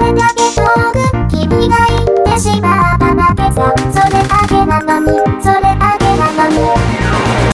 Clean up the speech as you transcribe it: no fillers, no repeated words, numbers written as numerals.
れだけ遠く君が行ってしまっただけさ